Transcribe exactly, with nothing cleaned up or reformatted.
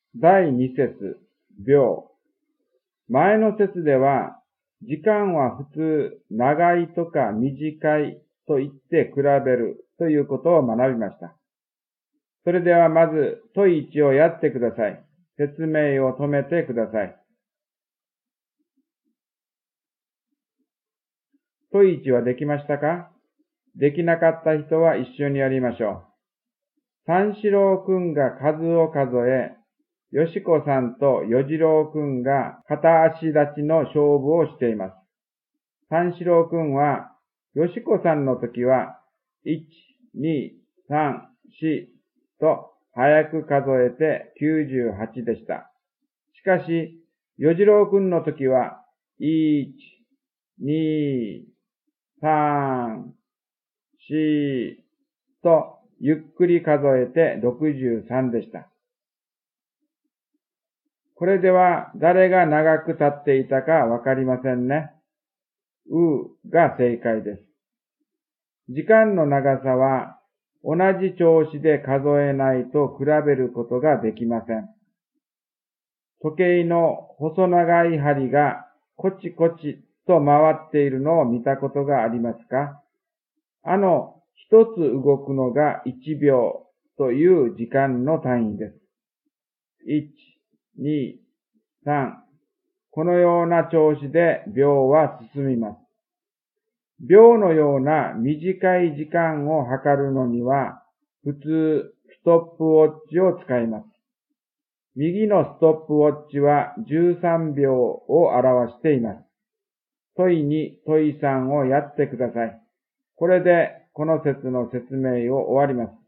だいに節、秒。前の節では、時間は普通、長いとか短いと言って比べるということを学びました。それではまず、問いいちをやってください。説明を止めてください。問いいちはできましたか？できなかった人は一緒にやりましょう。三四郎くんが数を数え、よしこさんとよじろうくんが片足立ちの勝負をしています。三四郎くんは、よしこさんの時は、いち、に、さん、よんと早く数えてきゅうじゅうはちでした。しかし、よじろうくんの時は、いち、に、さん、よんとゆっくり数えてろくじゅうさんでした。これでは誰が長く経っていたかわかりませんね。うが正解です。時間の長さは同じ調子で数えないと比べることができません。時計の細長い針がコチコチと回っているのを見たことがありますか？あの一つ動くのがいちびょうという時間の単位です。いち、に、さん。このような調子で秒は進みます。秒のような短い時間を測るのには、普通、ストップウォッチを使います。右のストップウォッチはじゅうさんびょうを表しています。問いに、問いさんをやってください。これでこの説の説明を終わります。